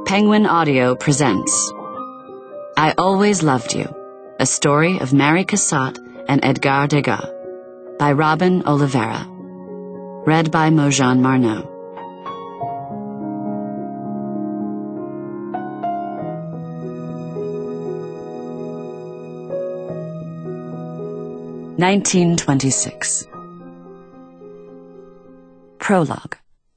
Penguin Audio presents I Always Loved You, a story of Mary Cassatt and Edgar Degas, by Robin Oliveira. Read by Mojan Marneau. (1926) Prologue.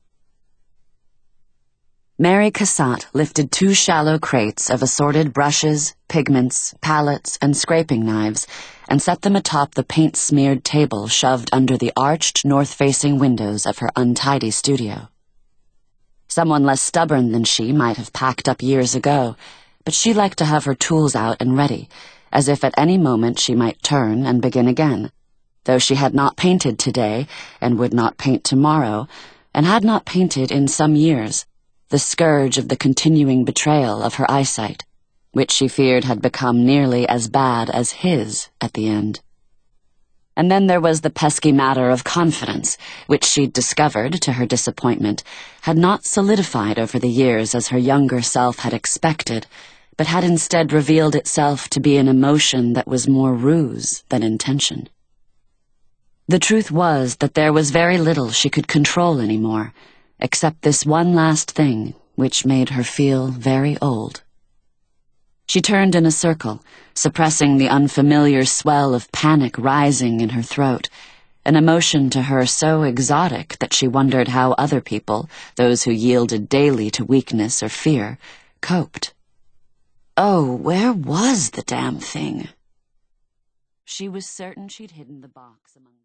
Mary Cassatt lifted 2 shallow crates of assorted brushes, pigments, palettes, and scraping knives and set them atop the paint-smeared table shoved under the arched, north-facing windows of her untidy studio. Someone less stubborn than she might have packed up years ago, but she liked to have her tools out and ready, as if at any moment she might turn and begin again, though she had not painted today and would not paint tomorrow, and had not painted in some years, the scourge of the continuing betrayal of her eyesight, which she feared had become nearly as bad as his at the end. And then there was the pesky matter of confidence, which she'd discovered, to her disappointment, had not solidified over the years as her younger self had expected, but had instead revealed itself to be an emotion that was more ruse than intention. The truth was that there was very little she could control anymore, except this one last thing, which made her feel very old. She turned in a circle, suppressing the unfamiliar swell of panic rising in her throat, an emotion to her so exotic that she wondered how other people, those who yielded daily to weakness or fear, coped. Oh, where was the damn thing? She was certain she'd hidden the box among